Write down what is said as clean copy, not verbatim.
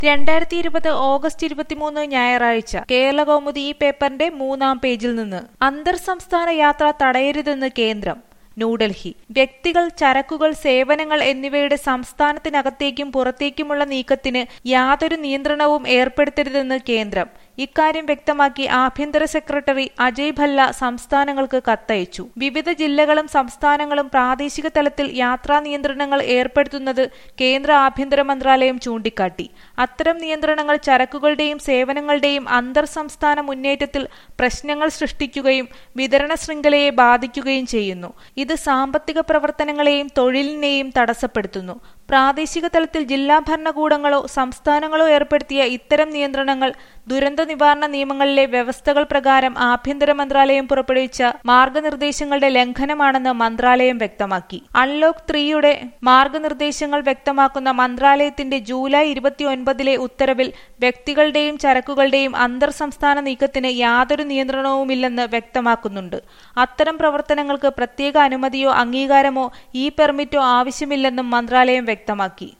2020 August 23 ഞായറാഴ്ച കേരളകൗമുദി ഈ പേപ്പറിന്റെ 3-ാം പേജിൽ നിന്ന് അന്തർ സംസ്ഥാന യാത്ര തടയരുതെന്ന് കേന്ദ്രം. ന്യൂഡൽഹി. വ്യക്തികൾ, ചരക്കുകൾ, സേവനങ്ങൾ എന്നിവയുടെ സംസ്ഥാനത്തിനകത്തേക്കും പുറത്തേക്കുമുള്ള നീക്കത്തിന് യാതൊരു നിയന്ത്രണവും ഏർപ്പെടുത്തരുതെന്ന് കേന്ദ്രം. ഇക്കാര്യം വ്യക്തമാക്കി ആഭ്യന്തര സെക്രട്ടറി അജയ് ഭല്ല സംസ്ഥാനങ്ങൾക്ക് കത്തയച്ചു. വിവിധ ജില്ലകളും സംസ്ഥാനങ്ങളും പ്രാദേശിക തലത്തിൽ യാത്രാ നിയന്ത്രണങ്ങൾ ഏർപ്പെടുത്തുന്നത് കേന്ദ്ര ആഭ്യന്തര മന്ത്രാലയം ചൂണ്ടിക്കാട്ടി. അത്തരം നിയന്ത്രണങ്ങൾ ചരക്കുകളുടെയും സേവനങ്ങളുടെയും അന്തർ സംസ്ഥാന മുന്നേറ്റത്തിൽ പ്രശ്നങ്ങൾ സൃഷ്ടിക്കുകയും വിതരണ ശൃംഖലയെ ബാധിക്കുകയും ചെയ്യുന്നു. ഇത് സാമ്പത്തിക പ്രവർത്തനങ്ങളെയും തൊഴിലിനെയും തടസ്സപ്പെടുത്തുന്നു. പ്രാദേശിക തലത്തിൽ ജില്ലാ ഭരണകൂടങ്ങളോ സംസ്ഥാനങ്ങളോ ഏർപ്പെടുത്തിയ ഇത്തരം നിയന്ത്രണങ്ങൾ ദുരന്ത നിവാരണ നിയമങ്ങളിലെ വ്യവസ്ഥകൾ പ്രകാരം ആഭ്യന്തര മന്ത്രാലയം പുറപ്പെടുവിച്ച മാർഗനിർദ്ദേശങ്ങളുടെ ലംഘനമാണെന്ന് മന്ത്രാലയം വ്യക്തമാക്കി. അൺലോക്ക് 3യുടെ മാർഗനിർദ്ദേശങ്ങൾ വ്യക്തമാക്കുന്ന മന്ത്രാലയത്തിന്റെ ജൂലൈ 29 ഉത്തരവിൽ വ്യക്തികളുടെയും ചരക്കുകളുടെയും അന്തർ സംസ്ഥാന നീക്കത്തിന് യാതൊരു നിയന്ത്രണവുമില്ലെന്ന് വ്യക്തമാക്കുന്നുണ്ട്. അത്തരം പ്രവർത്തനങ്ങൾക്ക് പ്രത്യേക അനുമതിയോ അംഗീകാരമോ പെർമിറ്റോ ആവശ്യമില്ലെന്നും മന്ത്രാലയം വ്യക്തമാക്കി.